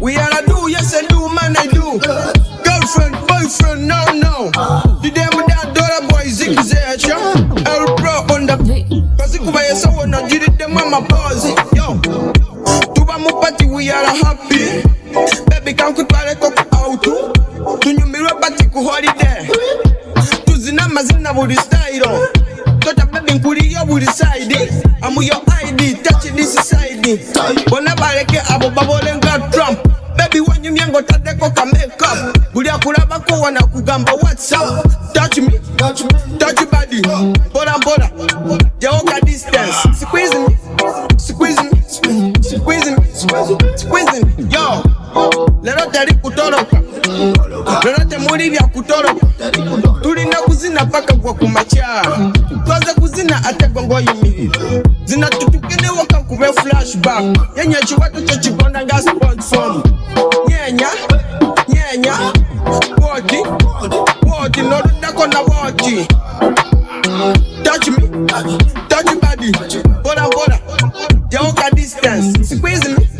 We are a do, yes I do, man I do. Girlfriend, boyfriend, no. The damn that daughter boy zigzag, El Pro on the beat. Cause you buy a someone, I did it, the mama pause. Yo, Tuba mo party, we are happy. Baby, come quick, I cook out. To you mirror party, ku holiday. To Zina Mazina with the style. Tot a baby, kuri yo with the side. I'm with your ID, touch this society. Whenever I get abo bubble and got Trump. Baby, when you young, got the coca makeup. Gulia Kurabako, wana kugamba, what's up? Touch me, touch your body. Bora, Jaoka distance. Squeezing me. Yo, Lerote Kutoroka. Lerote Murivia Kutoroka. Turina kuzina paka kwa kumacha. Twaza kuzina ate gongo yimi. Zina tutukene waka kume flashback. Yenya chiwatu chochibonda nga sport form. Nyenya Wodi, no dako na wodi. Touch me, touch your body. Bora, Jaoka distance. Squeezing me.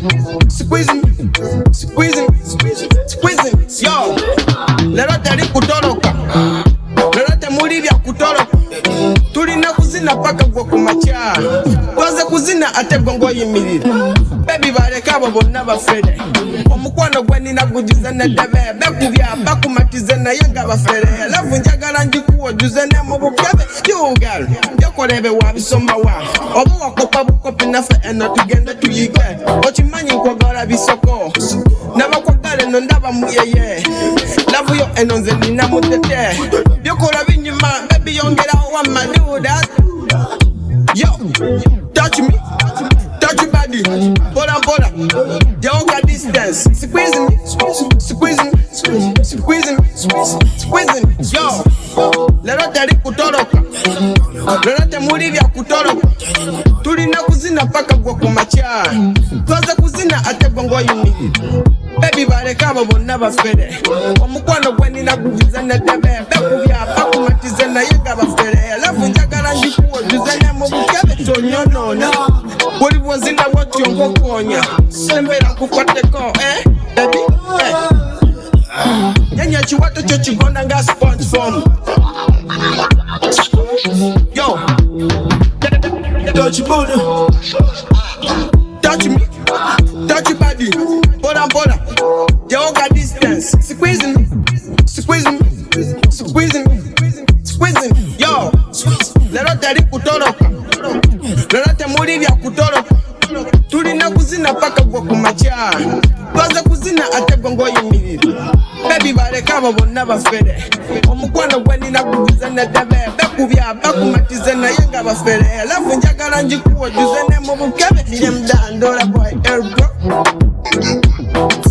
Yo, Lerote Kutoroka. Lerote Murivia Kutoroka. Turina kuzina paka kwa kumacha. Twaza kuzina ate gongo yimi. Baby bare kabo bonaba fede. Omukwano gweni na kujuza na debe. Bekuvya baku matizena yanga bafere. Lavu njagala njikuwa juzene mbubu kebe. You girl, yoko rebe wabisoma wa. Obu wakopa bukopi nafe eno tugende tuyike. Ochimanyi kwa gara bisoko. Naba kwa gare nondaba muyeye. Lavu yo enonze nina mutete. Yoko rabi nyuma, baby yongera wama do that. Yo, touch me. Touch your body, bora, Jaoka distance. Squeezing me. Yo, Lerote Kutoroka. Lerote Murivia Kutoroka. Turina kuzina paka kwa kumacha. Twaza kuzina ate gongo yimi. Baby bare kabo bonaba fede. Omukwano gweni na kujuza na debe. Bekuvya baku matizena yega bafere. Lavu njagala njikuwa juzene mubukebe. Tonyono. Boli wazina watu yongo konya. Sembera kukwate ko, baby, Nyanya chiwato chochibonda nga sponge form. Yo, touch your body. Touch me, touch your body. Bora, Jaoka distance. Squeezing me. Yo, Lerote Kutoroka. Lerote Murivia Kutoroka. Turina kuzina paka kwa kumacha. Twaza kuzina ate gongo yimi. Baby bare kabo bonaba fede. Omukwano gweni na kujuza na debe. Bekuvya baku matizena yanga bafere. Lavu njagala njikuwa juzene mubukebe. Nire mda ndola boy, El Pro.